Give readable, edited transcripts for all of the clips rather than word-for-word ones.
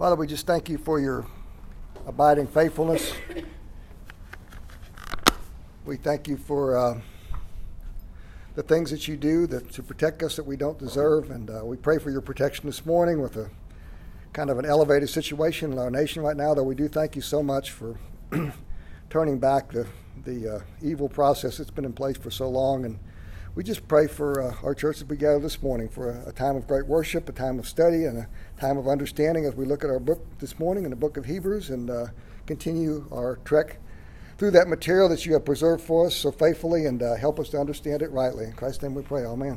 Father, we just thank you for your abiding faithfulness. We thank you for the things that you do to protect us that we don't deserve. And we pray for your protection this morning with a kind of an elevated situation in our nation right now, though we do thank you so much for turning back the evil process that's been in place for so long. And we just pray for our church as we gather this morning for a time of great worship, a time of study, and a time of understanding as we look at our book this morning in the book of Hebrews and continue our trek through that material that you have preserved for us so faithfully, and help us to understand it rightly. In Christ's name we pray. Amen.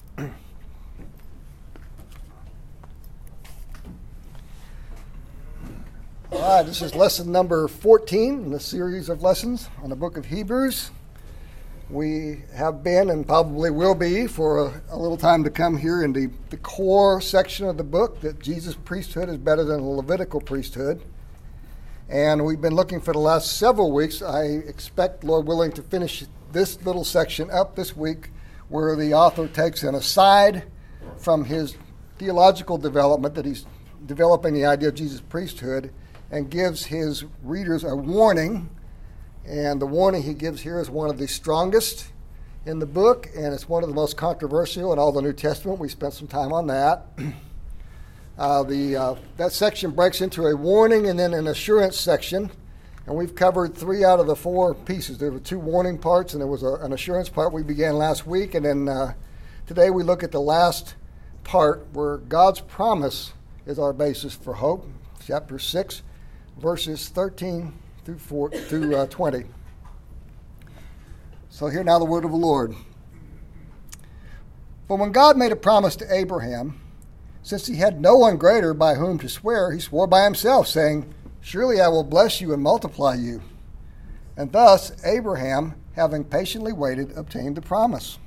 All right, this is lesson number 14 in the series of lessons on the book of Hebrews. We have been and probably will be for a little time to come here in the core section of the book, that Jesus' priesthood is better than the Levitical priesthood. And we've been looking for the last several weeks. I expect, Lord willing, to finish this little section up this week, where the author takes an aside from his theological development, that he's developing the idea of Jesus' priesthood, and gives his readers a warning. And the warning he gives here is one of the strongest in the book, and it's one of the most controversial in all the New Testament. We spent some time on that. That section breaks into a warning and then an assurance section, and we've covered 3 out of the 4 pieces. There were 2 warning parts, and there was an assurance part we began last week, and then today we look at the last part where God's promise is our basis for hope, chapter 6, verses 13 through 20. So hear now the word of the Lord. For when God made a promise to Abraham, since he had no one greater by whom to swear, he swore by himself, saying, "Surely I will bless you and multiply you." And thus Abraham, having patiently waited, obtained the promise.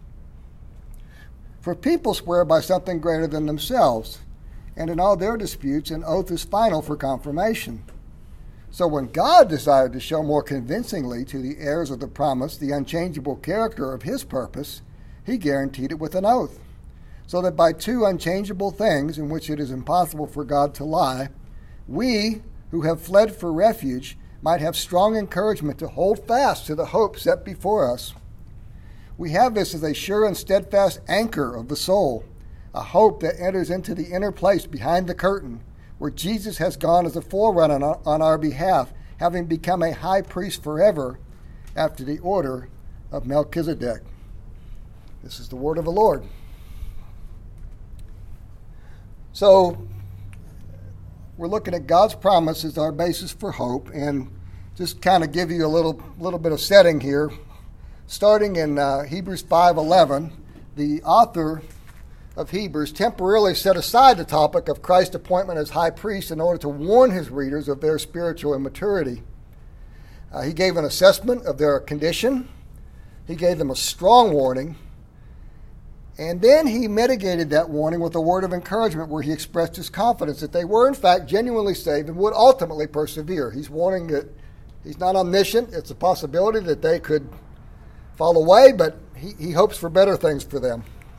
For people swear by something greater than themselves, and in all their disputes an oath is final for confirmation. So when God desired to show more convincingly to the heirs of the promise the unchangeable character of his purpose, he guaranteed it with an oath, so that by 2 unchangeable things in which it is impossible for God to lie, we who have fled for refuge might have strong encouragement to hold fast to the hope set before us. We have this as a sure and steadfast anchor of the soul, a hope that enters into the inner place behind the curtain, where Jesus has gone as a forerunner on our behalf, having become a high priest forever after the order of Melchizedek. This is the word of the Lord. So we're looking at God's promise as our basis for hope, and just kind of give you a little bit of setting here. Starting in Hebrews 5:11, the author of Hebrews temporarily set aside the topic of Christ's appointment as high priest in order to warn his readers of their spiritual immaturity. He gave an assessment of their condition. He gave them a strong warning. And then he mitigated that warning with a word of encouragement where he expressed his confidence that they were in fact genuinely saved and would ultimately persevere. He's warning that he's not omniscient. It's a possibility that they could fall away, but he hopes for better things for them.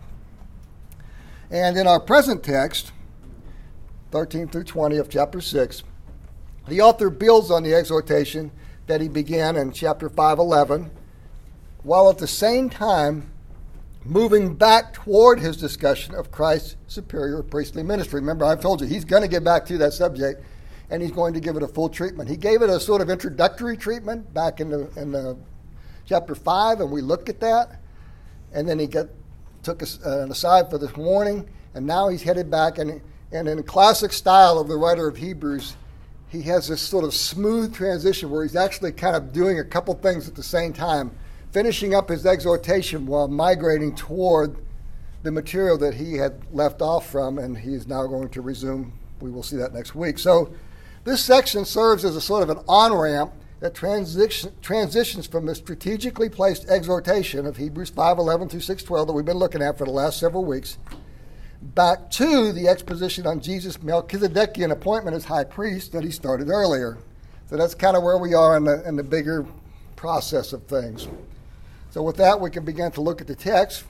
And in our present text, 13 through 20 of chapter 6, the author builds on the exhortation that he began in chapter 5:11, while at the same time moving back toward his discussion of Christ's superior priestly ministry. Remember, I've told you, he's going to get back to that subject, and he's going to give it a full treatment. He gave it a sort of introductory treatment back in the chapter 5, and we looked at that, and then he took an aside for this warning, and now he's headed back, and in classic style of the writer of Hebrews, he has this sort of smooth transition where he's actually kind of doing a couple things at the same time, finishing up his exhortation while migrating toward the material that he had left off from, and he is now going to resume. We will see that next week. So this section serves as a sort of an on-ramp that transitions from the strategically placed exhortation of Hebrews 5:11 through 6:12 that we've been looking at for the last several weeks, back to the exposition on Jesus' Melchizedekian appointment as high priest that he started earlier. So that's kind of where we are in the bigger process of things. So with that, we can begin to look at the text,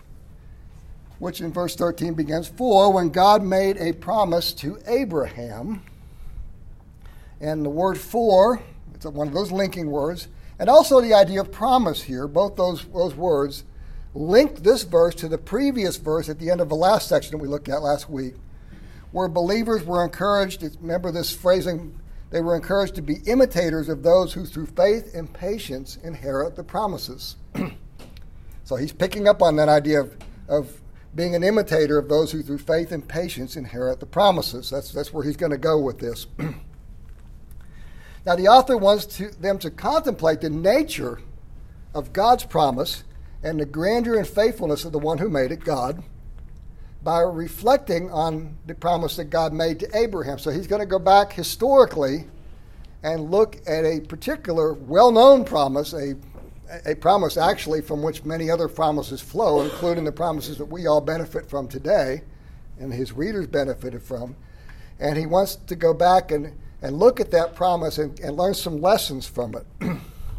which in verse 13 begins, "For when God made a promise to Abraham," And the word for, it's one of those linking words, and also the idea of promise here, both those words linked this verse to the previous verse at the end of the last section that we looked at last week, where believers were encouraged, remember this phrasing, they were encouraged to be imitators of those who through faith and patience inherit the promises. So he's picking up on that idea of being an imitator of those who through faith and patience inherit the promises. That's where he's going to go with this. Now the author wants them to contemplate the nature of God's promise and the grandeur and faithfulness of the one who made it, God, by reflecting on the promise that God made to Abraham. So he's going to go back historically and look at a particular well-known promise, a promise actually from which many other promises flow, including the promises that we all benefit from today and his readers benefited from. And he wants to go back and look at that promise and learn some lessons from it.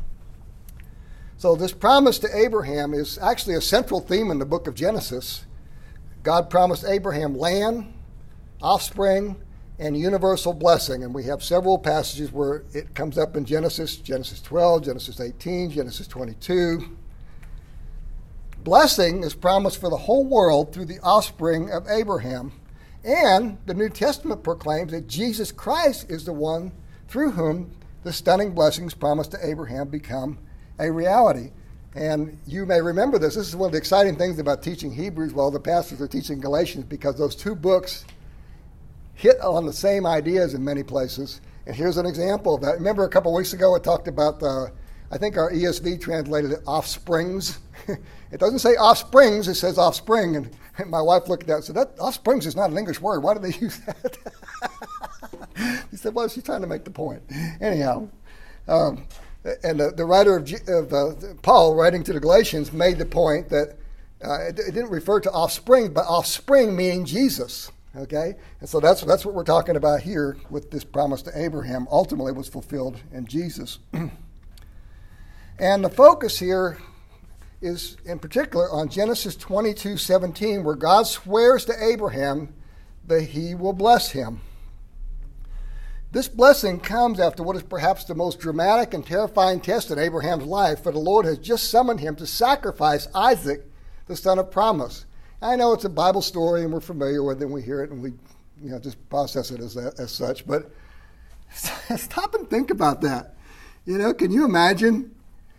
So this promise to Abraham is actually a central theme in the book of Genesis. God promised Abraham land, offspring, and universal blessing. And we have several passages where it comes up in Genesis 12, Genesis 18, Genesis 22. Blessing is promised for the whole world through the offspring of Abraham. And the New Testament proclaims that Jesus Christ is the one through whom the stunning blessings promised to Abraham become a reality. And you may remember this. This is one of the exciting things about teaching Hebrews while the pastors are teaching Galatians, because those two books hit on the same ideas in many places. And here's an example of that. Remember a couple weeks ago I talked about, I think our ESV translated it offsprings. It doesn't say offsprings, it says offspring. And my wife looked at that and said, that offsprings is not an English word. Why do they use that? He said, well, she's trying to make the point. Anyhow, and the writer of Paul, writing to the Galatians, made the point that it didn't refer to offspring, but offspring meaning Jesus. Okay, and so that's what we're talking about here with this promise to Abraham. Ultimately, was fulfilled in Jesus. And the focus here is, in particular, on Genesis 22:17, where God swears to Abraham that he will bless him. This blessing comes after what is perhaps the most dramatic and terrifying test in Abraham's life, for the Lord has just summoned him to sacrifice Isaac, the son of promise. I know it's a Bible story and we're familiar with it and we hear it and we just process it as such, but stop and think about that. Can you imagine?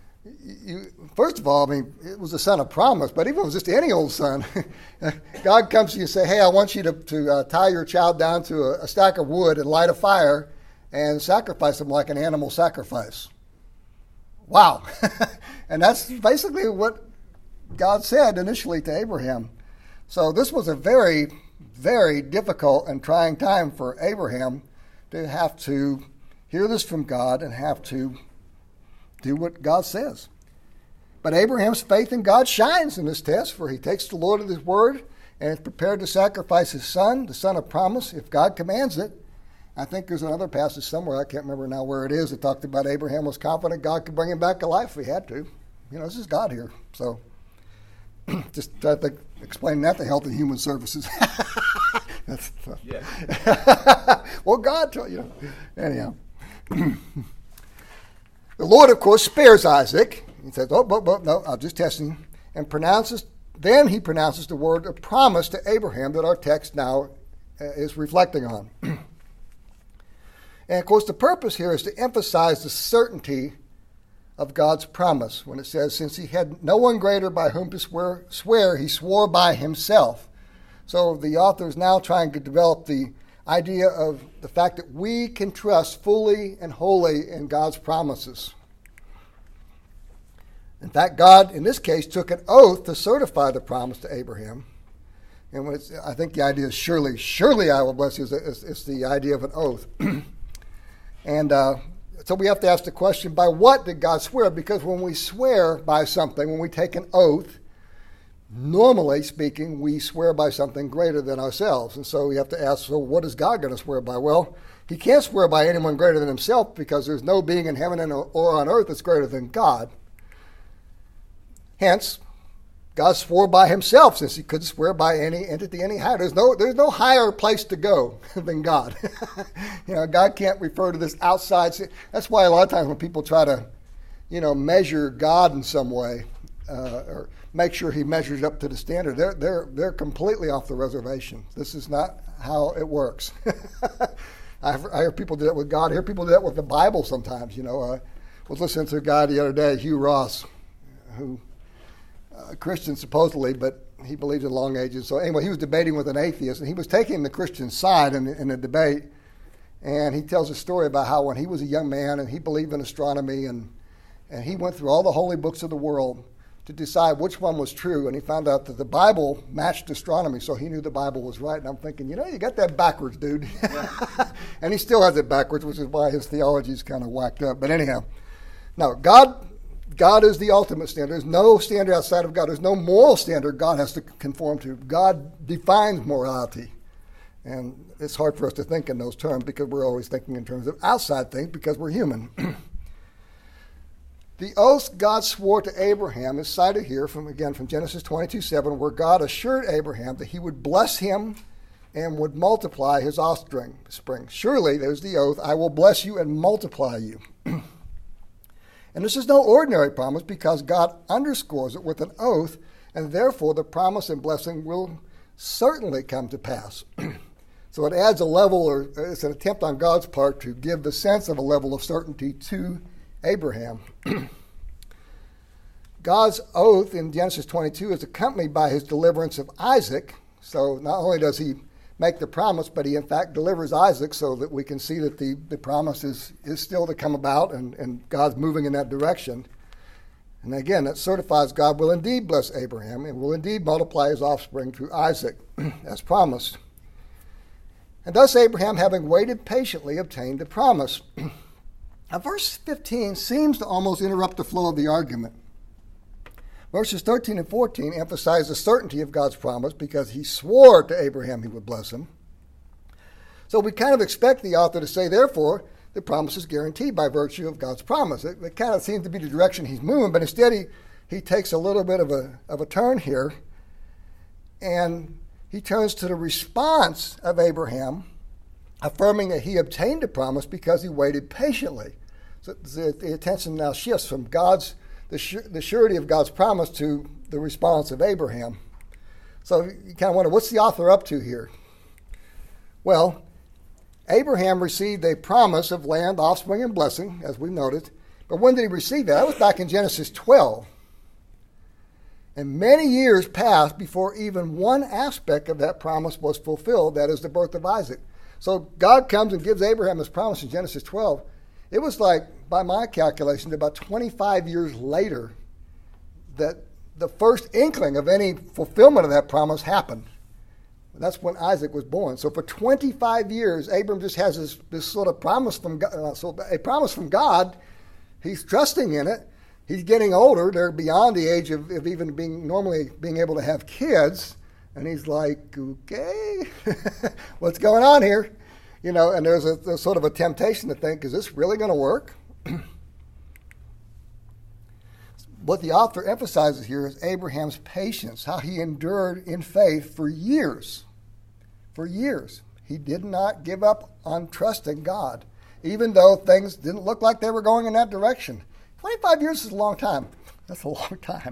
First of all, it was the son of promise, but even if it was just any old son, God comes to you and say, hey, I want you to tie your child down to a stack of wood and light a fire and sacrifice him like an animal sacrifice. Wow. And that's basically what God said initially to Abraham. So this was a very, very difficult and trying time for Abraham to have to hear this from God and have to do what God says. But Abraham's faith in God shines in this test, for he takes the Lord at his word and is prepared to sacrifice his son, the son of promise, if God commands it. I think there's another passage somewhere, I can't remember now where it is, that talked about Abraham was confident God could bring him back to life if he had to. This is God here. So just try to explain that to Health and Human Services. That's tough. Yeah. Well, God told you. Anyhow. The Lord, of course, spares Isaac. He says, no, I'm just testing. And then he pronounces the word of promise to Abraham that our text now is reflecting on. And, of course, the purpose here is to emphasize the certainty of God's promise when it says, since he had no one greater by whom to swear, he swore by himself. So the author is now trying to develop the idea of the fact that we can trust fully and wholly in God's promises. In fact, God, in this case, took an oath to certify the promise to Abraham. And I think the idea is surely I will bless you, is the idea of an oath. And so we have to ask the question, by what did God swear? Because when we swear by something, when we take an oath, normally speaking, we swear by something greater than ourselves. And so we have to ask, so what is God going to swear by? Well, he can't swear by anyone greater than himself, because there's no being in heaven or on earth that's greater than God. Hence, God swore by himself, since he couldn't swear by any entity any higher. There's no higher place to go than God. God can't refer to this outside. That's why a lot of times when people try to, measure God in some way, or make sure he measures up to the standard, they're completely off the reservation. This is not how it works. I hear people do that with God. I hear people do that with the Bible sometimes. I was listening to a guy the other day, Hugh Ross, who a Christian supposedly, but he believes in long ages. So anyway, he was debating with an atheist, and he was taking the Christian side in the debate. And he tells a story about how when he was a young man and he believed in astronomy, and he went through all the holy books of the world to decide which one was true, and he found out that the Bible matched astronomy, so he knew the Bible was right. And I'm thinking, you got that backwards, dude. Yeah. And he still has it backwards, which is why his theology is kind of whacked up. But anyhow, no, God is the ultimate standard. There's no standard outside of God. There's no moral standard God has to conform to. God defines morality. And it's hard for us to think in those terms because we're always thinking in terms of outside things because we're human. The oath God swore to Abraham is cited here from Genesis 22:7, where God assured Abraham that he would bless him and would multiply his offspring. Surely, there's the oath, I will bless you and multiply you. And this is no ordinary promise because God underscores it with an oath, and therefore the promise and blessing will certainly come to pass. So it adds a level, or it's an attempt on God's part to give the sense of a level of certainty to Abraham. God's oath in Genesis 22 is accompanied by his deliverance of Isaac. So not only does he make the promise, but he in fact delivers Isaac so that we can see that the promise is still to come about and God's moving in that direction. And again, that certifies God will indeed bless Abraham and will indeed multiply his offspring through Isaac as promised. And thus Abraham, having waited patiently, obtained the promise. Now, verse 15 seems to almost interrupt the flow of the argument. Verses 13 and 14 emphasize the certainty of God's promise because he swore to Abraham he would bless him. So we kind of expect the author to say, therefore, the promise is guaranteed by virtue of God's promise. It kind of seems to be the direction he's moving, but instead he takes a little bit of a turn here, and he turns to the response of Abraham, affirming that he obtained the promise because he waited patiently. So the attention now shifts from the surety of God's promise to the response of Abraham. So you kind of wonder, what's the author up to here? Well, Abraham received a promise of land, offspring, and blessing, as we noted. But when did he receive that? That was back in Genesis 12. And many years passed before even one aspect of that promise was fulfilled, that is the birth of Isaac. So God comes and gives Abraham his promise in Genesis 12. It was like, by my calculations, about 25 years later that the first inkling of any fulfillment of that promise happened. That's when Isaac was born. So for 25 years, Abram just has this sort of promise from God, a promise from God. He's trusting in it. He's getting older. They're beyond the age of even being able to have kids. And he's like, okay, what's going on here? And there's a sort of a temptation to think, is this really going to work? What the author emphasizes here is Abraham's patience, how he endured in faith for years. For years. He did not give up on trusting God, even though things didn't look like they were going in that direction. 25 years is a long time. That's a long time.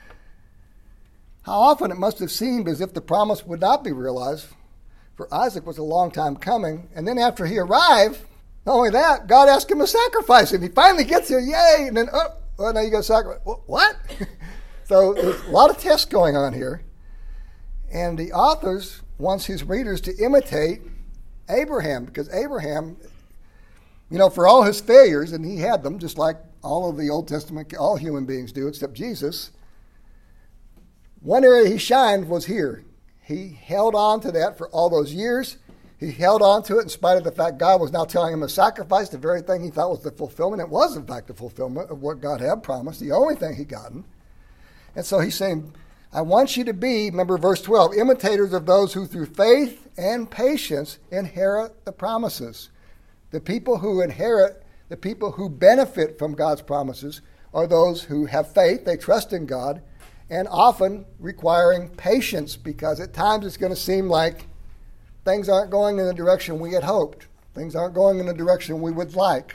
How often it must have seemed as if the promise would not be realized, for Isaac was a long time coming. And then after he arrived, not only that, God asked him to sacrifice him. He finally gets here, yay! And then, now you got to sacrifice. What? So there's a lot of tests going on here. And the author wants his readers to imitate Abraham, because Abraham, for all his failures, and he had them, just like all of the Old Testament, all human beings do, except Jesus, one area he shined was here. He held on to that for all those years. He held on to it in spite of the fact God was now telling him to sacrifice the very thing he thought was the fulfillment. It was, in fact, the fulfillment of what God had promised, the only thing he'd gotten. And so he's saying, I want you to be, remember verse 12, imitators of those who through faith and patience inherit the promises. The people who inherit, the people who benefit from God's promises are those who have faith, they trust in God, and often requiring patience, because at times it's going to seem like things aren't going in the direction we had hoped. Things aren't going in the direction we would like.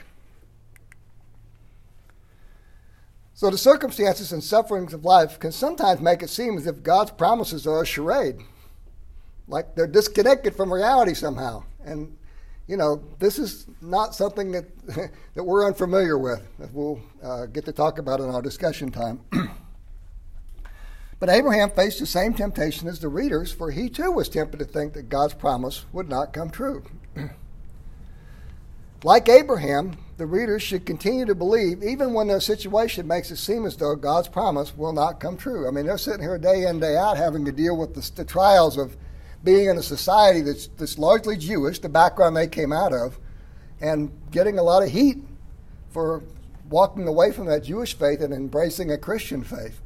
So the circumstances and sufferings of life can sometimes make it seem as if God's promises are a charade, like they're disconnected from reality somehow. And, this is not something that that we're unfamiliar with, that we'll get to talk about in our discussion time. But Abraham faced the same temptation as the readers, for he too was tempted to think that God's promise would not come true. Like Abraham, the readers should continue to believe, even when their situation makes it seem as though God's promise will not come true. I mean, they're sitting here day in, day out having to deal with the trials of being in a society that's largely Jewish, the background they came out of, and getting a lot of heat for walking away from that Jewish faith and embracing a Christian faith.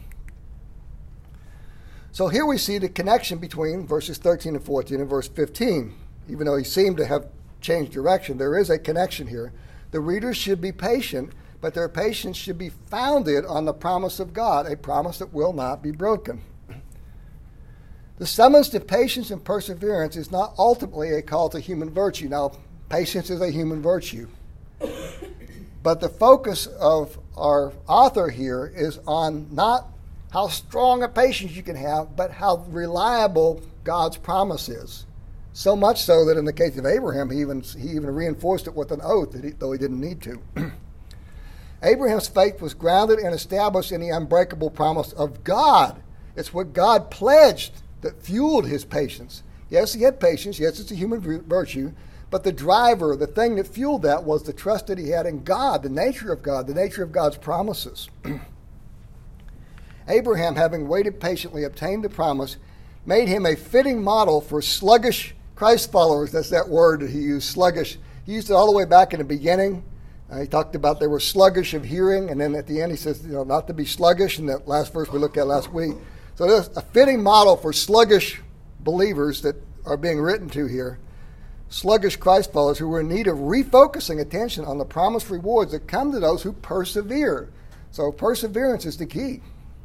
So here we see the connection between verses 13 and 14 and verse 15. Even though he seemed to have changed direction, there is a connection here. The readers should be patient, but their patience should be founded on the promise of God, a promise that will not be broken. The summons to patience and perseverance is not ultimately a call to human virtue. Now, patience is a human virtue. But the focus of our author here is on not how strong a patience you can have, but how reliable God's promise is. So much so that in the case of Abraham, he even reinforced it with an oath, though he didn't need to. Abraham's faith was grounded and established in the unbreakable promise of God. It's what God pledged that fueled his patience. Yes, he had patience. Yes, it's a human virtue. But the driver, the thing that fueled that, was the trust that he had in God, the nature of God, the nature of God's promises. Abraham, having waited patiently, obtained the promise, made him a fitting model for sluggish Christ followers. That's that word that he used, sluggish. He used it all the way back in the beginning. He talked about they were sluggish of hearing, and then at the end he says, not to be sluggish, in that last verse we looked at last week. So there's a fitting model for sluggish believers that are being written to here. Sluggish Christ followers who were in need of refocusing attention on the promised rewards that come to those who persevere. So perseverance is the key.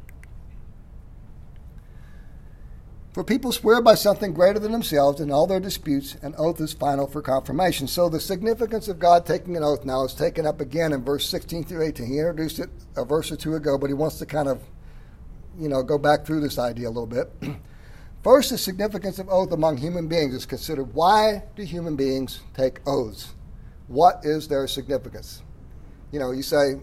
For people swear by something greater than themselves in all their disputes, an oath is final for confirmation. So the significance of God taking an oath now is taken up again in verse 16 through 18. He introduced it a verse or two ago, but he wants to kind of, go back through this idea a little bit. First, the significance of oath among human beings is considered. Why do human beings take oaths? What is their significance? You say,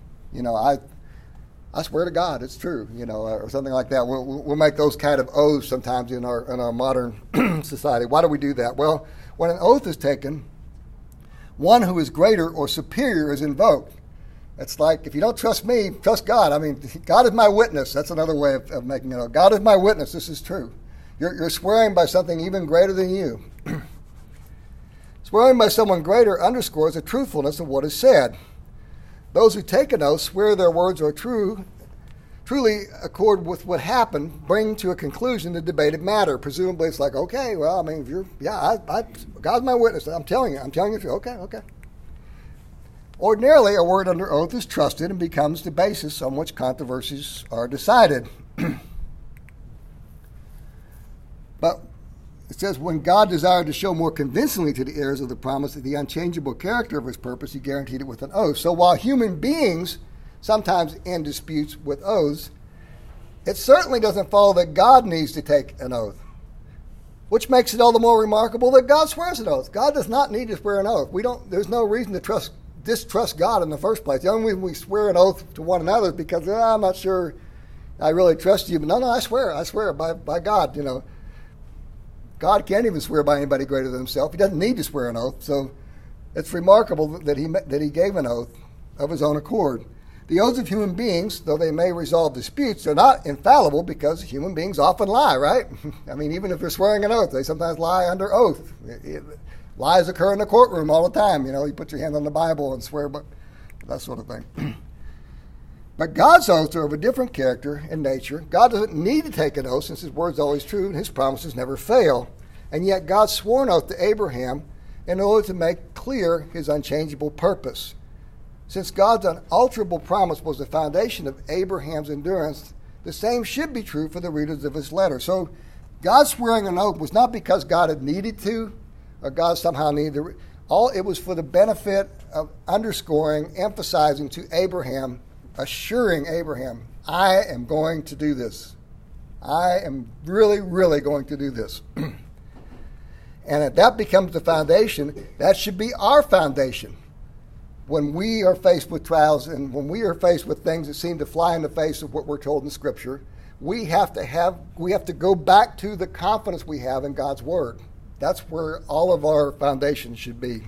I swear to God, it's true, or something like that. We'll make those kind of oaths sometimes in our modern society. Why do we do that? Well, when an oath is taken, one who is greater or superior is invoked. It's like, if you don't trust me, trust God. I mean, God is my witness. That's another way of making it. God is my witness. This is true. You're swearing by something even greater than you. Swearing by someone greater underscores the truthfulness of what is said. Those who take an oath swear their words are truly accord with what happened, bring to a conclusion the debated matter. Presumably, it's like, okay, well, I mean, God's my witness. I'm telling you the truth. Okay. Ordinarily, a word under oath is trusted and becomes the basis on which controversies are decided. But it says, when God desired to show more convincingly to the heirs of the promise the unchangeable character of his purpose, he guaranteed it with an oath. So while human beings sometimes end disputes with oaths, it certainly doesn't follow that God needs to take an oath, which makes it all the more remarkable that God swears an oath. God does not need to swear an oath. There's no reason to distrust God in the first place. The only reason we swear an oath to one another is because I'm not sure I really trust you. But no, I swear by God, God can't even swear by anybody greater than himself. He doesn't need to swear an oath. So it's remarkable that he gave an oath of his own accord. The oaths of human beings, though they may resolve disputes, are not infallible because human beings often lie, right? I mean, even if they're swearing an oath, they sometimes lie under oath. Lies occur in the courtroom all the time. You put your hand on the Bible and swear, but that sort of thing. But God's oaths are of a different character and nature. God doesn't need to take an oath since his word's always true and his promises never fail. And yet God swore an oath to Abraham in order to make clear his unchangeable purpose. Since God's unalterable promise was the foundation of Abraham's endurance, the same should be true for the readers of his letter. So God swearing an oath was not because God had needed to, or God somehow needed to. It was for the benefit of underscoring, emphasizing to Abraham, assuring Abraham, I am going to do this. I am really, really going to do this. And if that becomes the foundation, that should be our foundation. When we are faced with trials and when we are faced with things that seem to fly in the face of what we're told in Scripture, we have to go back to the confidence we have in God's Word. That's where all of our foundation should be.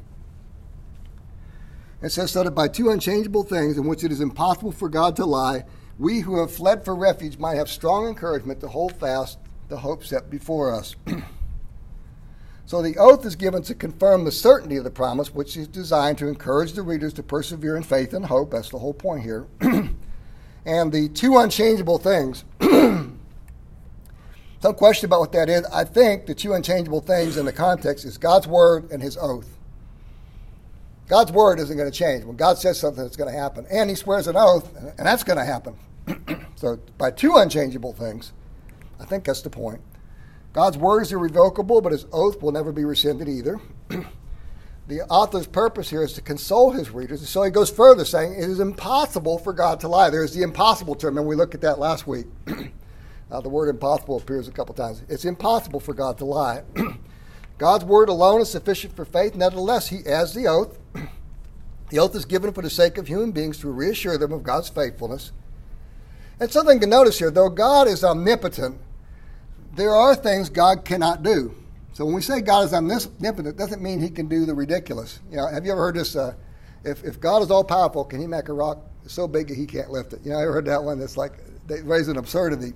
It says, so that by two unchangeable things in which it is impossible for God to lie, we who have fled for refuge might have strong encouragement to hold fast the hope set before us. So the oath is given to confirm the certainty of the promise, which is designed to encourage the readers to persevere in faith and hope. That's the whole point here. And the two unchangeable things, some question about what that is. I think the two unchangeable things in the context is God's word and his oath. God's word isn't going to change. When God says something, it's going to happen. And he swears an oath, and that's going to happen. So by two unchangeable things, I think that's the point. God's word is irrevocable, but his oath will never be rescinded either. The author's purpose here is to console his readers. And so he goes further, saying it is impossible for God to lie. There's the impossible term, and we looked at that last week. The word impossible appears a couple times. It's impossible for God to lie. God's word alone is sufficient for faith. Nevertheless, he adds the oath. The oath is given for the sake of human beings to reassure them of God's faithfulness. And something to notice here, though God is omnipotent, there are things God cannot do. So when we say God is omnipotent, it doesn't mean he can do the ridiculous. Have you ever heard this? If God is all powerful, can he make a rock so big that he can't lift it? I ever heard that one? That's like they raise an absurdity.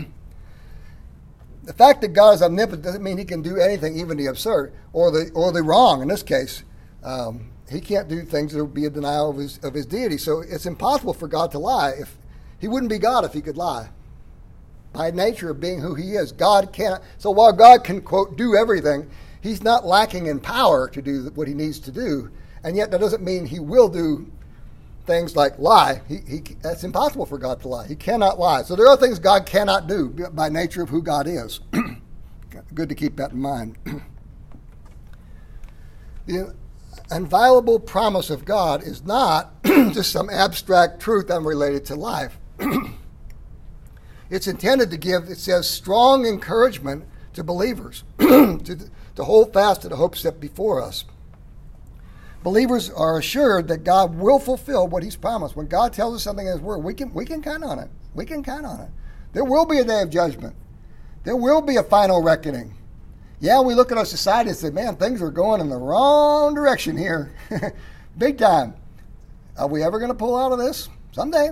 The fact that God is omnipotent doesn't mean he can do anything, even the absurd or the wrong. In this case, he can't do things that would be a denial of his deity. So it's impossible for God to lie. If he wouldn't be God if he could lie. By nature of being who he is, God cannot. So while God can, quote, do everything, he's not lacking in power to do what he needs to do. And yet that doesn't mean he will do things like lie. That's impossible for God to lie. He cannot lie. So there are things God cannot do by nature of who God is. Good to keep that in mind. The inviolable promise of God is not just some abstract truth unrelated to life. It's intended to give, it says, strong encouragement to believers to hold fast to the hope set before us. Believers are assured that God will fulfill what he's promised. When God tells us something in his word, we can count on it. We can count on it. There will be a day of judgment. There will be a final reckoning. Yeah, we look at our society and say, man, things are going in the wrong direction here. Big time. Are we ever going to pull out of this? Someday.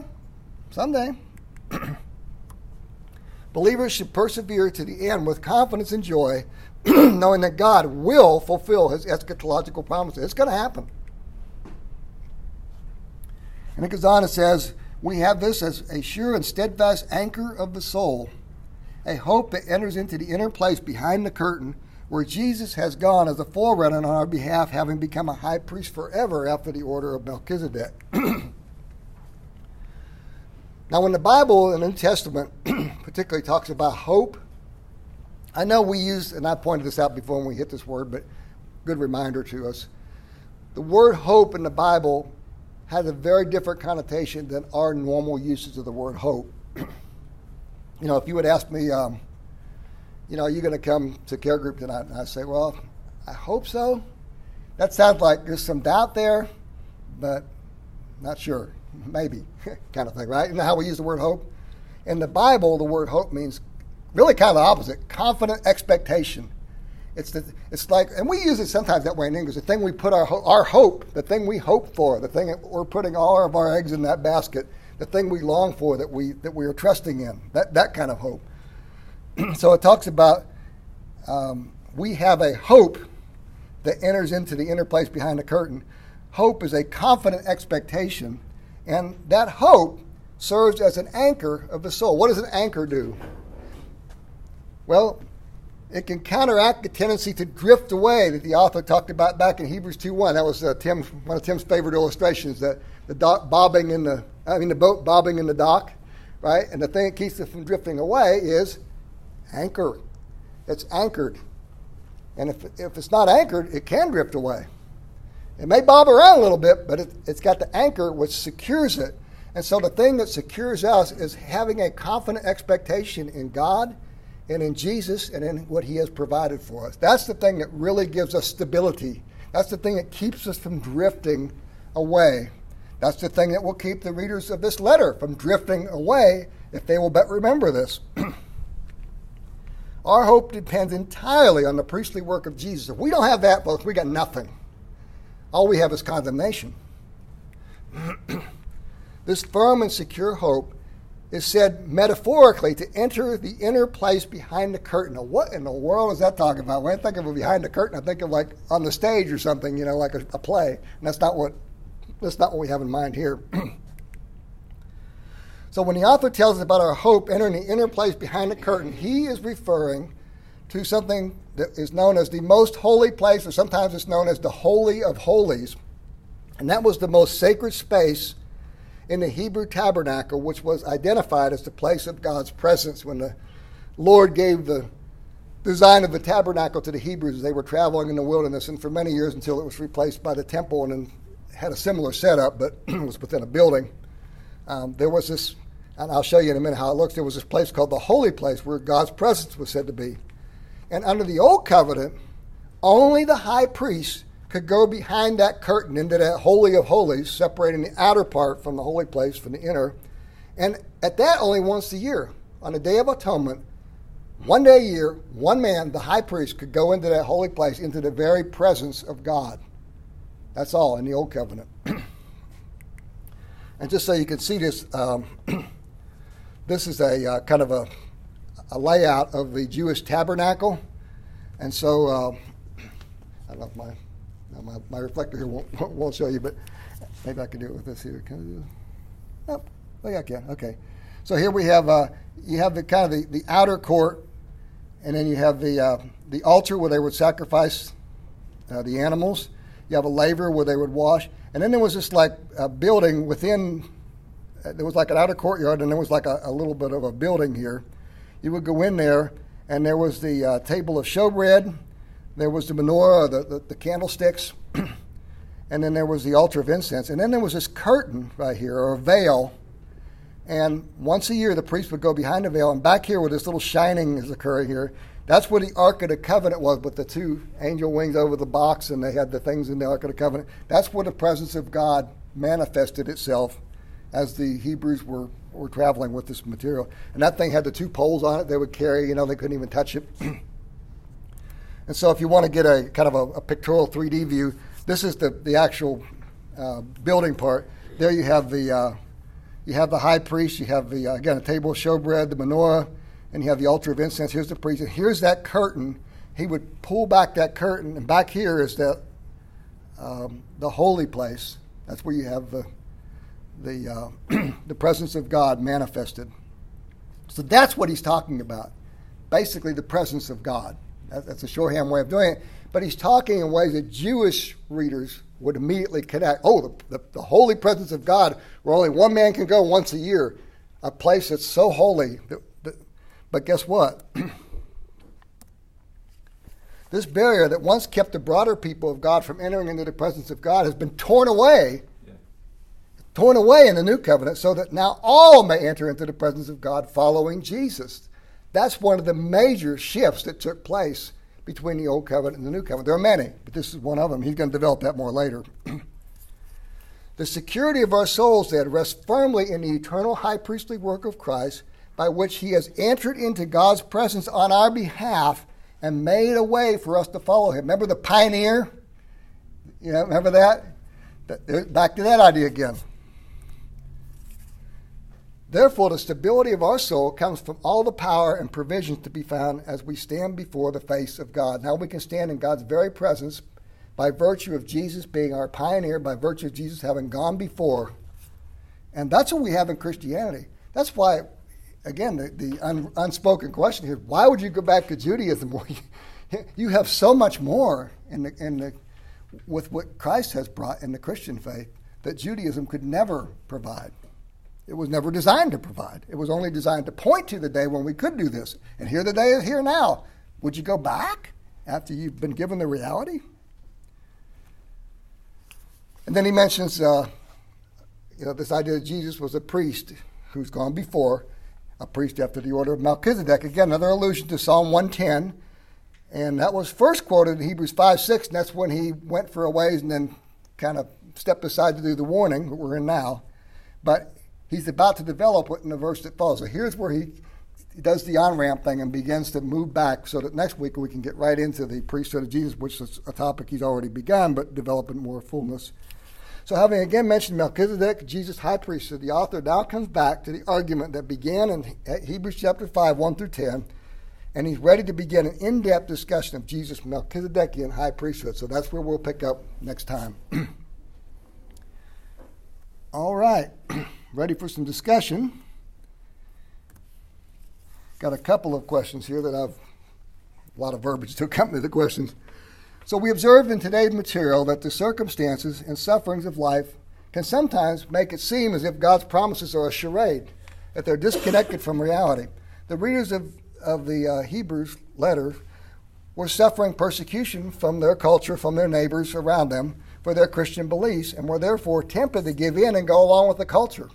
Believers should persevere to the end with confidence and joy, knowing that God will fulfill his eschatological promises. It's going to happen. And it goes on and says, we have this as a sure and steadfast anchor of the soul, a hope that enters into the inner place behind the curtain, where Jesus has gone as a forerunner on our behalf, having become a high priest forever after the order of Melchizedek. Now, when the Bible in the New Testament particularly talks about hope, I know we use, and I pointed this out before when we hit this word, but good reminder to us. The word hope in the Bible has a very different connotation than our normal usage of the word hope. If you would ask me, are you going to come to care group tonight? And I say, well, I hope so. That sounds like there's some doubt there, but not sure. Maybe, kind of thing, right? Isn't that how we use the word hope? In the Bible, the word hope means really kind of the opposite, confident expectation. It's like, and we use it sometimes that way in English, the thing we put our hope, the thing we hope for, the thing that we're putting all of our eggs in that basket, the thing we long for, that we are trusting in, that kind of hope. So it talks about we have a hope that enters into the inner place behind the curtain. Hope is a confident expectation, and that hope serves as an anchor of the soul. What does an anchor do? Well, it can counteract the tendency to drift away that the author talked about back in Hebrews 2:1. That was one of Tim's favorite illustrations, that the boat bobbing in the dock, right? And the thing that keeps it from drifting away is anchor. It's anchored. And if it's not anchored, it can drift away. It may bob around a little bit, but it's got the anchor which secures it. And so the thing that secures us is having a confident expectation in God and in Jesus and in what he has provided for us. That's the thing that really gives us stability. That's the thing that keeps us from drifting away. That's the thing that will keep the readers of this letter from drifting away if they will but remember this. Our hope depends entirely on the priestly work of Jesus. If we don't have that, folks, we got nothing. All we have is condemnation. This firm and secure hope is said metaphorically to enter the inner place behind the curtain. Now, what in the world is that talking about? When I think of behind the curtain, I think of like on the stage or something, like a play. And that's not what we have in mind here. So when the author tells us about our hope entering the inner place behind the curtain, he is referring to something that is known as the most holy place, or sometimes it's known as the Holy of Holies. And that was the most sacred space in the Hebrew tabernacle, which was identified as the place of God's presence when the Lord gave the design of the tabernacle to the Hebrews as they were traveling in the wilderness, and for many years until it was replaced by the temple and then had a similar setup, but it was within a building. There was this, and I'll show you in a minute how it looks, there was this place called the Holy Place where God's presence was said to be. And under the Old Covenant, only the high priest could go behind that curtain into that Holy of Holies, separating the outer part from the holy place from the inner. And at that, only once a year, on the Day of Atonement, one day a year, one man, the high priest, could go into that holy place, into the very presence of God. That's all in the Old Covenant. And just so you can see this, this is a kind of a layout of the Jewish tabernacle. And so, I don't know if my reflector here won't show you, but maybe I can do it with this here. Can I do it? Nope. Oh, yeah, I can. Okay. So here we have you have the kind of the outer court, and then you have the altar where they would sacrifice the animals. You have a laver where they would wash, and then there was this like a building within. There was like an outer courtyard, and there was like a little bit of a building here. You would go in there, and there was the table of showbread. There was the menorah, the candlesticks, and then there was the altar of incense. And then there was this curtain right here, or a veil. And once a year, the priest would go behind the veil, and back here where this little shining is occurring here, that's where the Ark of the Covenant was, with the two angel wings over the box, and they had the things in the Ark of the Covenant. That's where the presence of God manifested itself as the Hebrews were traveling with this material. And that thing had the two poles on it they would carry. They couldn't even touch it. And so if you want to get a kind of a pictorial 3D view, this is the actual building part. There you have the high priest. You have again a table of showbread, the menorah, and you have the altar of incense. Here's the priest. And here's that curtain. He would pull back that curtain, and back here is the holy place. That's where you have the presence of God manifested. So that's what he's talking about. Basically, the presence of God. That's a shorthand way of doing it. But he's talking in ways that Jewish readers would immediately connect. Oh, the holy presence of God, where only one man can go once a year. A place that's so holy. But guess what? This barrier that once kept the broader people of God from entering into the presence of God has been torn away. Yeah. Torn away in the New Covenant, so that now all may enter into the presence of God following Jesus. That's one of the major shifts that took place between the Old Covenant and the New Covenant. There are many, but this is one of them. He's going to develop that more later. The security of our souls, then, rests firmly in the eternal high priestly work of Christ, by which he has entered into God's presence on our behalf and made a way for us to follow him. Remember the pioneer? Remember that? Back to that idea again. Therefore, the stability of our soul comes from all the power and provisions to be found as we stand before the face of God. Now we can stand in God's very presence by virtue of Jesus being our pioneer, by virtue of Jesus having gone before. And that's what we have in Christianity. That's why, again, the unspoken question here, why would you go back to Judaism? You have so much more with what Christ has brought in the Christian faith that Judaism could never provide. It was never designed to provide. It was only designed to point to the day when we could do this. And here the day is here now. Would you go back after you've been given the reality? And then he mentions, this idea that Jesus was a priest who's gone before, a priest after the order of Melchizedek. Again, another allusion to Psalm 110. And that was first quoted in Hebrews 5:6, and that's when he went for a ways and then kind of stepped aside to do the warning that we're in now. But he's about to develop it in the verse that follows. So here's where he does the on-ramp thing and begins to move back so that next week we can get right into the priesthood of Jesus, which is a topic he's already begun, but develop in more fullness. So having again mentioned Melchizedek, Jesus' high priesthood, the author now comes back to the argument that began in Hebrews chapter 5, 1 through 10, and he's ready to begin an in-depth discussion of Jesus' Melchizedekian high priesthood. So that's where we'll pick up next time. All right. Ready for some discussion. Got a couple of questions here that I've a lot of verbiage to accompany the questions. So we observed in today's material that the circumstances and sufferings of life can sometimes make it seem as if God's promises are a charade, that they're disconnected from reality. The readers of the Hebrews letter were suffering persecution from their culture, from their neighbors around them for their Christian beliefs, and were therefore tempted to give in and go along with the culture.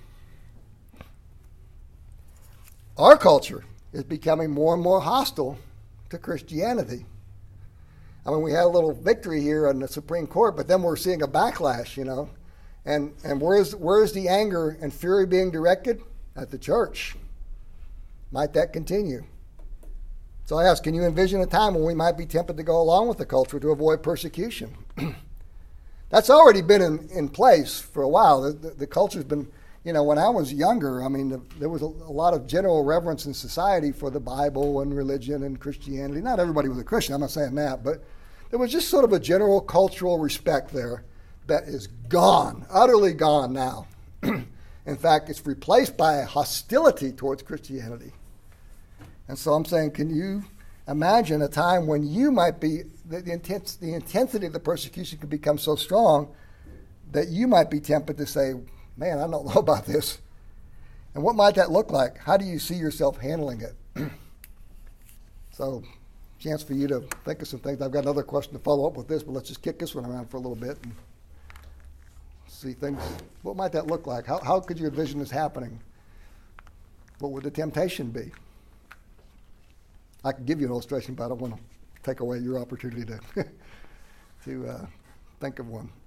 Our culture is becoming more and more hostile to Christianity. I mean, we had a little victory here on the Supreme Court, but then we're seeing a backlash, And where's the anger and fury being directed? At the church. Might that continue? So I ask, can you envision a time when we might be tempted to go along with the culture to avoid persecution? That's already been in place for a while. The culture's been, when I was younger, there was a lot of general reverence in society for the Bible and religion and Christianity. Not everybody was a Christian, I'm not saying that, but there was just sort of a general cultural respect there that is gone, utterly gone now. In fact, it's replaced by a hostility towards Christianity. And so I'm saying, can you imagine a time when you might be, the intensity of the persecution could become so strong that you might be tempted to say, man, I don't know about this. And what might that look like? How do you see yourself handling it? So, chance for you to think of some things. I've got another question to follow up with this, but let's just kick this one around for a little bit and see things. What might that look like? How could you envision this happening? What would the temptation be? I could give you an illustration, but I don't want to take away your opportunity to think of one.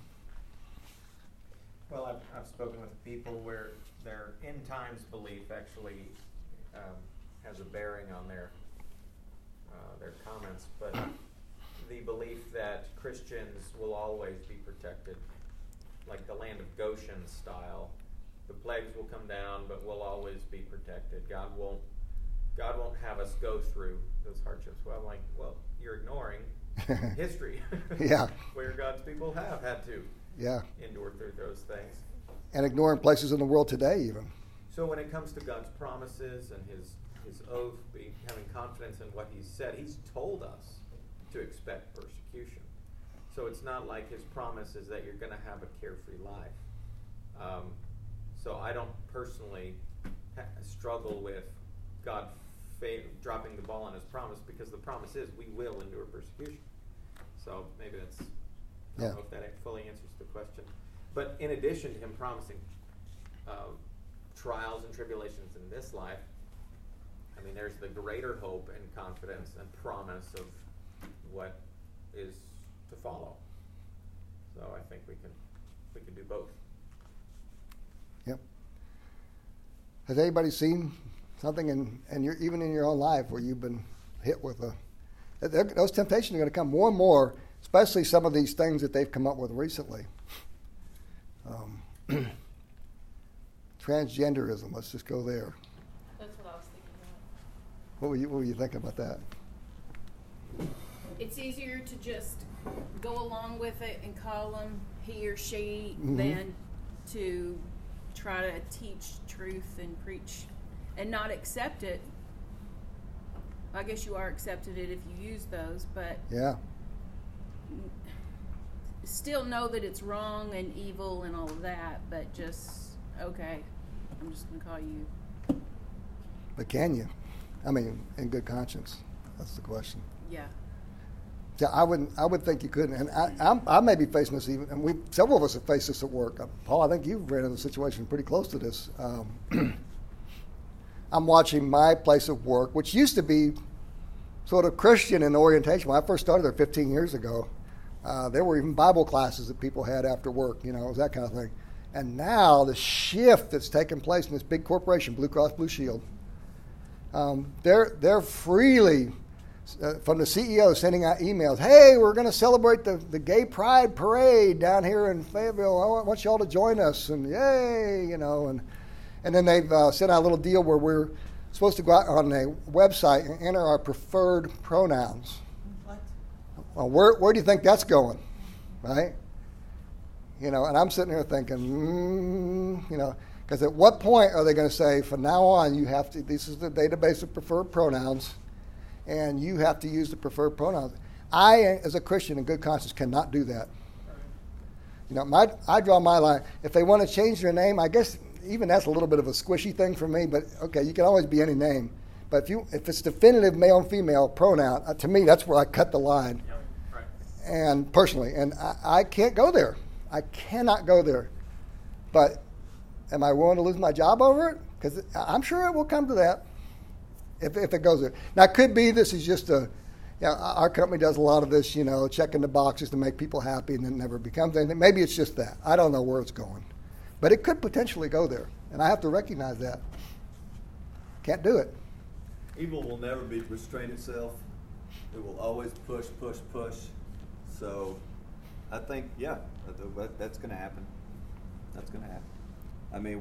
Well, I've spoken with people where their end times belief actually has a bearing on their comments, but the belief that Christians will always be protected, like the land of Goshen style. The plagues will come down, but we'll always be protected. God won't have us go through those hardships. Well, I'm like, you're ignoring history. Yeah. Where God's people have had to endure through those things. And ignoring places in the world today even. So when it comes to God's promises and his oath, having confidence in what he's said, he's told us to expect persecution. So it's not like his promise is that you're going to have a carefree life. So I don't personally struggle with God dropping the ball on his promise, because the promise is we will endure persecution. So maybe I don't know if that fully answers the question. But in addition to him promising trials and tribulations in this life, there's the greater hope and confidence and promise of what is to follow. So I think we can do both. Yep. Has anybody seen something even in your own life where you've been hit with those temptations are going to come more and more, especially some of these things that they've come up with recently. Transgenderism, let's just go there. That's what I was thinking about. What were you thinking about that? It's easier to just go along with it and call him he or she than to try to teach truth and preach and not accept it. I guess you are accepting it if you use those, but still know that it's wrong and evil and all of that, but just, okay, I'm just going to call you. But can you? I mean, in good conscience. That's the question. Yeah. Yeah, I would think you couldn't. And I may be facing this even, and several of us have faced this at work. Paul, I think you've ran into a situation pretty close to this. I'm watching my place of work, which used to be sort of Christian in orientation. When I first started there 15 years ago, there were even Bible classes that people had after work, it was that kind of thing. And now the shift that's taken place in this big corporation, Blue Cross Blue Shield, they're freely, from the CEO, sending out emails, hey, we're going to celebrate the Gay Pride Parade down here in Fayetteville. I want y'all to join us, and yay, and then they've sent out a little deal where we're supposed to go out on a website and enter our preferred pronouns. What? Well, where do you think that's going, right? And I'm sitting here thinking, because at what point are they going to say, from now on, you have to, this is the database of preferred pronouns, and you have to use the preferred pronouns. I, as a Christian in good conscience, cannot do that. I draw my line. If they want to change their name, I guess even that's a little bit of a squishy thing for me, but okay, you can always be any name. But if it's definitive male and female pronoun, to me, that's where I cut the line. Yeah, right. And personally, and I can't go there. I cannot go there. But am I willing to lose my job over it? Because I'm sure it will come to that if it goes there. Now, it could be this is just our company does a lot of this, checking the boxes to make people happy, and then never becomes anything. Maybe it's just that. I don't know where it's going. But it could potentially go there, and I have to recognize that. Can't do it. Evil will never restrain itself. It will always push, push, push. So I think, that's going to happen. That's going to happen. I mean,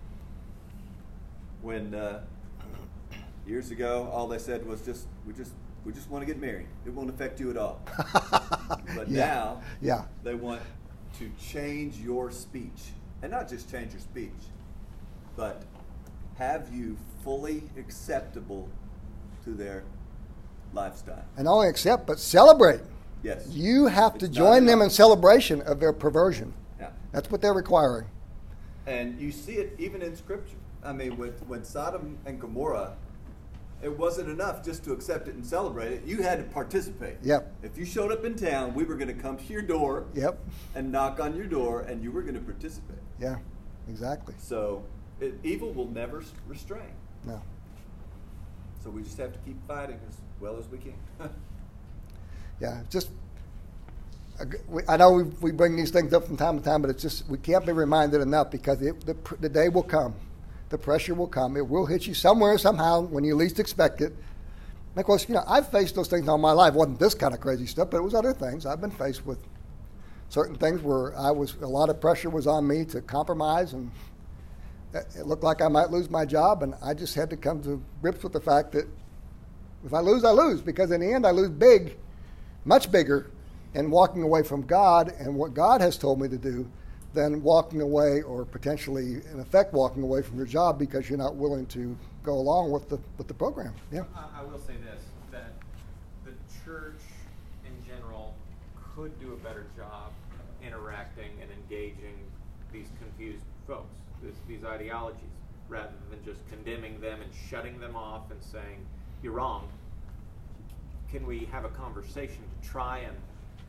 when years ago, all they said was we just want to get married. It won't affect you at all. But now, they want to change your speech. And not just change your speech, but have you fully acceptable to their lifestyle. And not only accept, but celebrate. Yes. You have to join them in celebration of their perversion. Yeah. That's what they're requiring. And you see it even in Scripture. I mean, when Sodom and Gomorrah, it wasn't enough just to accept it and celebrate it. You had to participate. Yep. If you showed up in town, we were going to come to your door. Yep. And knock on your door, and you were going to participate. Yeah, exactly. So evil will never restrain. No. So we just have to keep fighting as well as we can. Yeah, just I know we bring these things up from time to time, but it's just we can't be reminded enough because the day will come. The pressure will come. It will hit you somewhere, somehow, when you least expect it. And of course, I've faced those things all my life. It wasn't this kind of crazy stuff, but it was other things. I've been faced with certain things where a lot of pressure was on me to compromise, and it looked like I might lose my job, and I just had to come to grips with the fact that if I lose, I lose, because in the end I lose big, much bigger, in walking away from God and what God has told me to do than walking away or potentially, in effect, walking away from your job because you're not willing to go along with the program. Yeah. I will say this, that the church in general could do a better job interacting and engaging these confused folks, these ideologies, rather than just condemning them and shutting them off and saying, you're wrong. Can we have a conversation to try and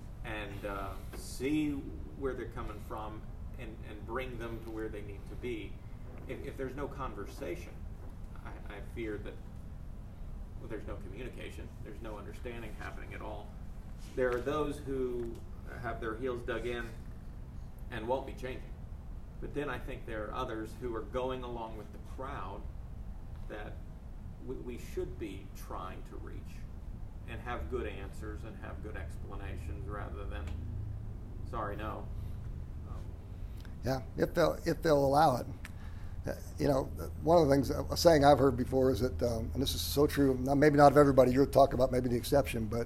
see where they're coming from and bring them to where they need to be? If there's no conversation, I fear that there's no communication, there's no understanding happening at all. There are those who have their heels dug in and won't be changing. But then I think there are others who are going along with the crowd that we should be trying to reach and have good answers and have good explanations rather than sorry, no. Yeah, if they'll allow it. One of the things, a saying I've heard before is that, and this is so true, maybe not of everybody, you're talking about maybe the exception, but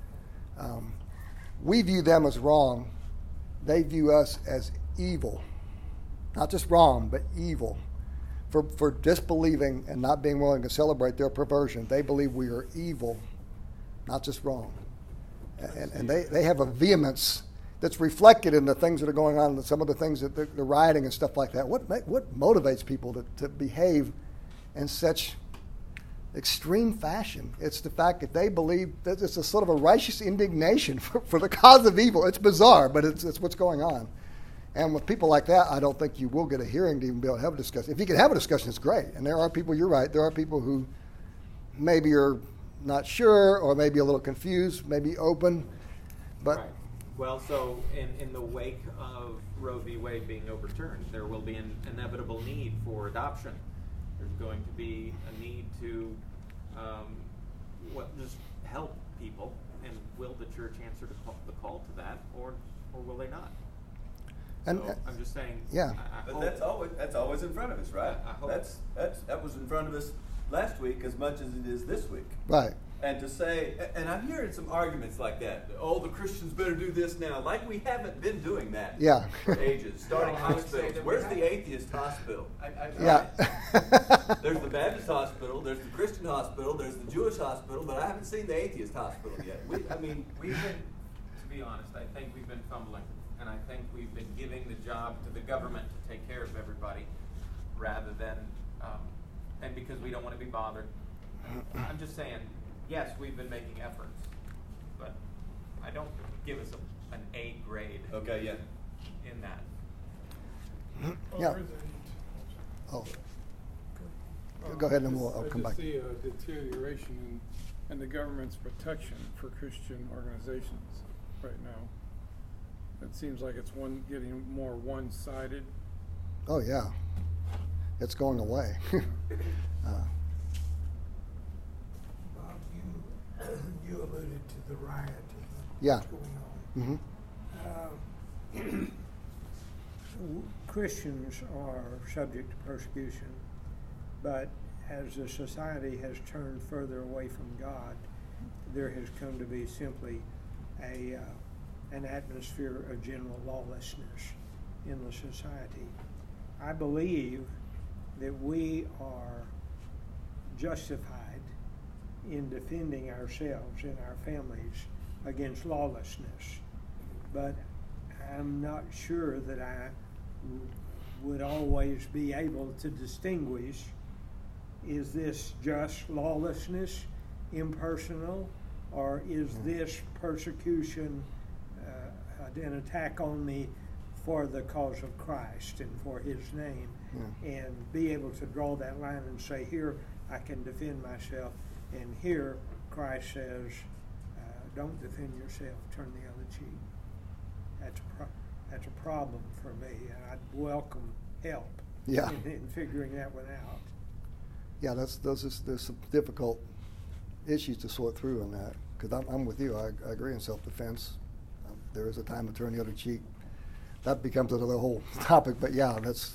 we view them as wrong. They view us as evil. Not just wrong, but evil. For disbelieving and not being willing to celebrate their perversion. They believe we are evil, not just wrong. And they have a vehemence that's reflected in the things that are going on, some of the things that the rioting and stuff like that. What motivates people to behave in such extreme fashion? It's the fact that they believe that it's a sort of a righteous indignation for the cause of evil. It's bizarre, but it's what's going on. And with people like that, I don't think you will get a hearing to even be able to have a discussion. If you can have a discussion, it's great. And there are people, you're right, there are people who maybe are not sure or maybe a little confused, maybe open, but... Right. Well, so in the wake of Roe v. Wade being overturned, there will be an inevitable need for adoption. There's going to be a need to just help people, and will the church answer the call to that, or will they not? And so I'm just saying. Yeah. But that's always in front of us, right? I hope that was in front of us last week as much as it is this week. Right. And to say, and I'm hearing some arguments like that. Oh, the Christians better do this now. Like we haven't been doing that for ages. Starting hospitals. Where's the atheist hospital? Yeah. There's the Baptist hospital, there's the Christian hospital, there's the Jewish hospital, but I haven't seen the atheist hospital yet. We've been, to be honest, I think we've been fumbling. And I think we've been giving the job to the government to take care of everybody rather than, and because we don't want to be bothered. I'm just saying, yes, we've been making efforts, but I don't give us an A grade. Okay, yeah. In that. Yeah. Oh. Go ahead and I'll come back. I see a deterioration in the government's protection for Christian organizations right now. It seems like it's getting more one-sided. Oh yeah, it's going away. Bob, you alluded to the riot. Yeah. Going on. Christians are subject to persecution, but as the society has turned further away from God, there has come to be simply an atmosphere of general lawlessness in the society. I believe that we are justified in defending ourselves and our families against lawlessness, but I'm not sure that I would always be able to distinguish, is this just lawlessness, impersonal, or is this persecution an attack on me for the cause of Christ and for His name, and be able to draw that line and say, here I can defend myself, and here Christ says, don't defend yourself, turn the other cheek. That's a problem for me, and I'd welcome help in figuring that one out. Yeah, there's some difficult issues to sort through on that, because I'm with you. I agree in self-defense. There is a time to turn the other cheek. That becomes another whole topic, but yeah, that's...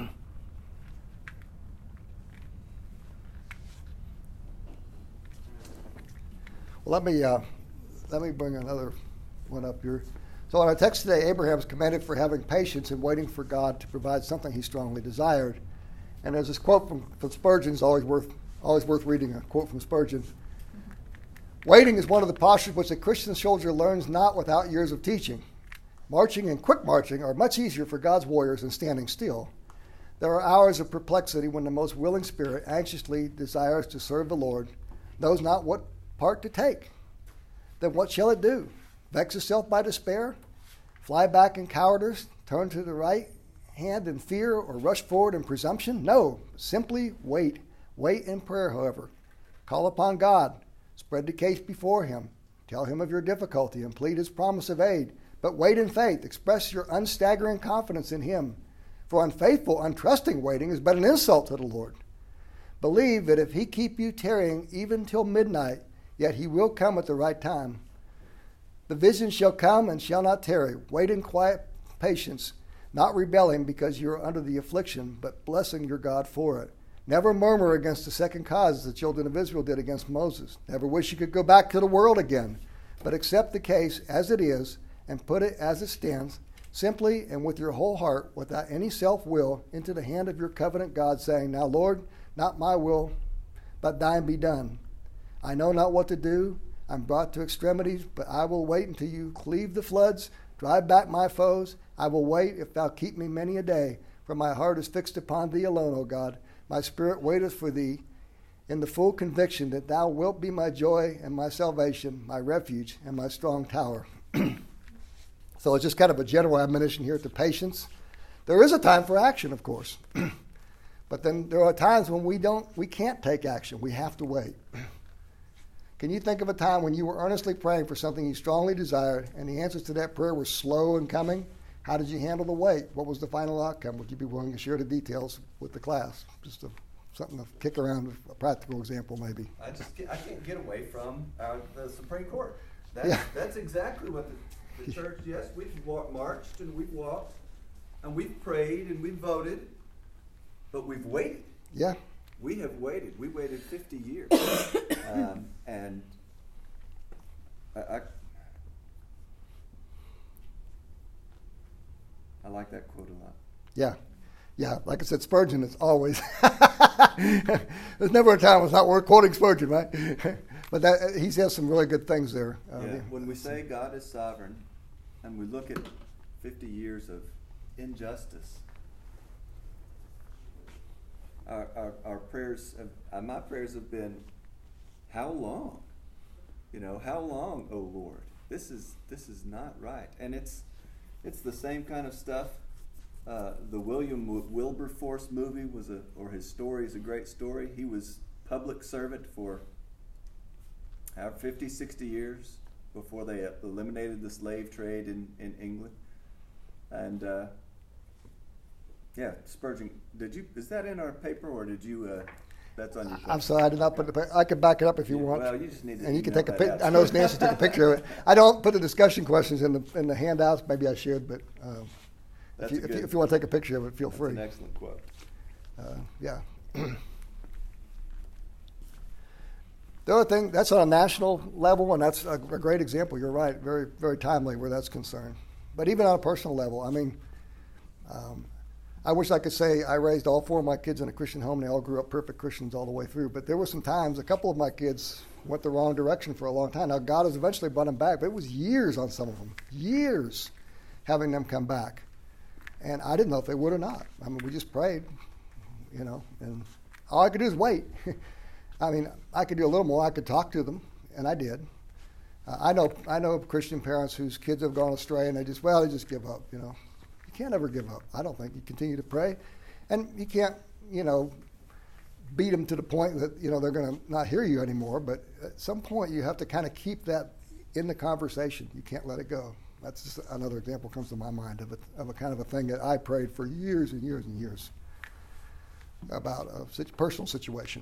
Well, let me bring another one up here. So in our text today, Abraham is commended for having patience and waiting for God to provide something he strongly desired. And there's this quote from Spurgeon, is always worth reading, a quote from Spurgeon. Waiting is one of the postures which a Christian soldier learns not without years of teaching. Marching and quick marching are much easier for God's warriors than standing still. There are hours of perplexity when the most willing spirit anxiously desires to serve the Lord, knows not what part to take. Then what shall it do? Vex itself by despair? Fly back in cowardice? Turn to the right hand in fear, or rush forward in presumption? No, simply wait. Wait in prayer, however. Call upon God. Spread the case before Him. Tell Him of your difficulty and plead His promise of aid. But wait in faith. Express your unstaggering confidence in Him. For unfaithful, untrusting waiting is but an insult to the Lord. Believe that if He keep you tarrying even till midnight, yet He will come at the right time. The vision shall come and shall not tarry. Wait in quiet patience, not rebelling because you are under the affliction, but blessing your God for it. Never murmur against the second cause as the children of Israel did against Moses. Never wish you could go back to the world again, but accept the case as it is and put it as it stands, simply and with your whole heart, without any self-will, into the hand of your covenant God, saying, Now, Lord, not my will, but thine be done. I know not what to do. I'm brought to extremities, but I will wait until you cleave the floods, Drive back my foes. I will wait if thou keep me many a day. For my heart is fixed upon thee alone, O God. My spirit waiteth for thee in the full conviction that thou wilt be my joy and my salvation, my refuge and my strong tower. So it's just kind of a general admonition here to patience. There is a time for action, of course. But then there are times when we can't take action. We have to wait. Can you think of a time when you were earnestly praying for something you strongly desired and the answers to that prayer were slow in coming? How did you handle the wait? What was the final outcome? Would you be willing to share the details with the class? Just something to kick around, a practical example maybe. I can't get away from the Supreme Court. That's exactly what the church, yes, we've marched and we've walked and we've prayed and we've voted, but we've waited. Yeah. We have waited. We waited 50 years. And I like that quote a lot. Yeah. Yeah, like I said, Spurgeon is always, there's never a time it's not worth quoting Spurgeon, right? But he says some really good things there. When we say God is sovereign and we look at 50 years of injustice, our prayers, my prayers have been, how long? How long, O Lord? This is not right. And it's the same kind of stuff. The William Wilberforce movie his story is a great story. He was public servant for 50, 60 years before they eliminated the slave trade in England. And Spurgeon, is that in our paper or did you? That's on your paper. I'm sorry, I did not put the paper. I can back it up if you want. Well, you just need to. And you can take a picture. I know Nancy took a picture of it. I don't put the discussion questions in the handouts. Maybe I should, but if you want to take a picture of it, feel free. That's an excellent quote. Yeah. The other thing, that's on a national level, and that's a great example. You're right, very, very timely where that's concerned. But even on a personal level, I mean, I wish I could say I raised all 4 of my kids in a Christian home. They all grew up perfect Christians all the way through. But there were some times a couple of my kids went the wrong direction for a long time. Now, God has eventually brought them back, but it was years on some of them, years having them come back. And I didn't know if they would or not. I mean, we just prayed, and all I could do is wait. I mean, I could do a little more. I could talk to them, and I did. I know Christian parents whose kids have gone astray, and they just give up, You can't ever give up. I don't think. You continue to pray. And you can't, beat them to the point that, they're going to not hear you anymore. But at some point, you have to kind of keep that in the conversation. You can't let it go. That's just another example comes to my mind of a kind of a thing that I prayed for years and years and years about a personal situation.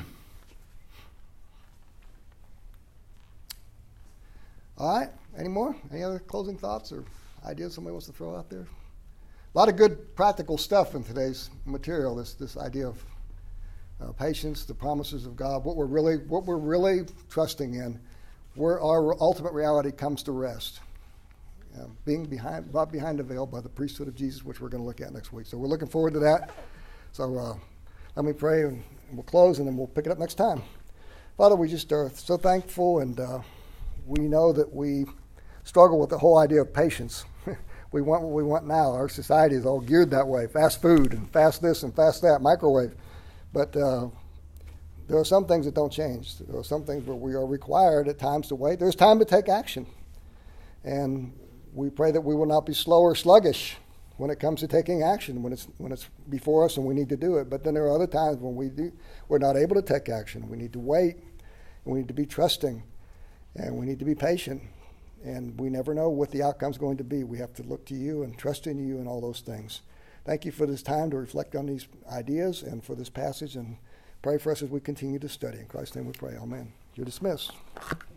All right. Any more? Any other closing thoughts or ideas somebody wants to throw out there? A lot of good practical stuff in today's material. This idea of patience, the promises of God, what we're really trusting in, where our ultimate reality comes to rest, being brought behind the veil by the priesthood of Jesus, which we're going to look at next week. So we're looking forward to that. So let me pray, and we'll close, and then we'll pick it up next time. Father, we just are so thankful, and we know that we struggle with the whole idea of patience. We want what we want now. Our society is all geared that way. Fast food and fast this and fast that, microwave. But there are some things that don't change. There are some things where we are required at times to wait. There's time to take action. And we pray that we will not be slow or sluggish when it comes to taking action, when it's before us and we need to do it. But then there are other times when we're not able to take action. We need to wait, and we need to be trusting, and we need to be patient. And we never know what the outcome's going to be. We have to look to you and trust in you and all those things. Thank you for this time to reflect on these ideas and for this passage, and pray for us as we continue to study. In Christ's name we pray. Amen. You're dismissed.